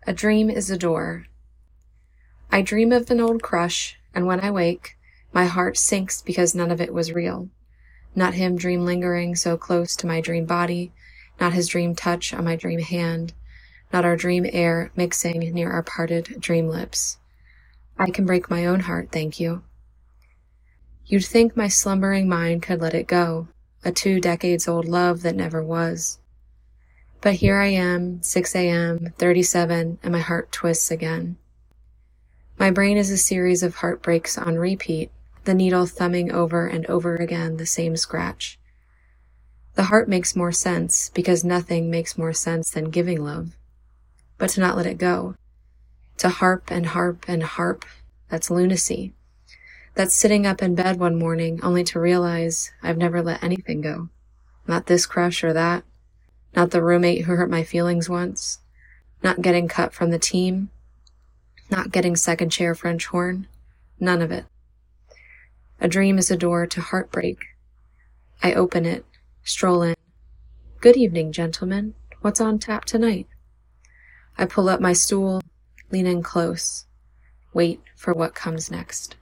A dream is a door. I dream of an old crush, and when I wake, my heart sinks because none of it was real. Not him dream lingering so close to my dream body, not his dream touch on my dream hand, not our dream air mixing near our parted dream lips. I can break my own heart, thank you. You'd think my slumbering mind could let it go, a 2 decades-old love that never was. But here I am, 6 a.m., 37, and my heart twists again. My brain is a series of heartbreaks on repeat, the needle thumbing over and over again the same scratch. The heart makes more sense because nothing makes more sense than giving love. But to not let it go, to harp and harp and harp, that's lunacy. That's sitting up in bed one morning only to realize I've never let anything go. Not this crush or that. Not the roommate who hurt my feelings once. Not getting cut from the team. Not getting second chair French horn. None of it. A dream is a door to heartbreak. I open it, stroll in. Good evening, gentlemen. What's on tap tonight? I pull up my stool, lean in close, wait for what comes next.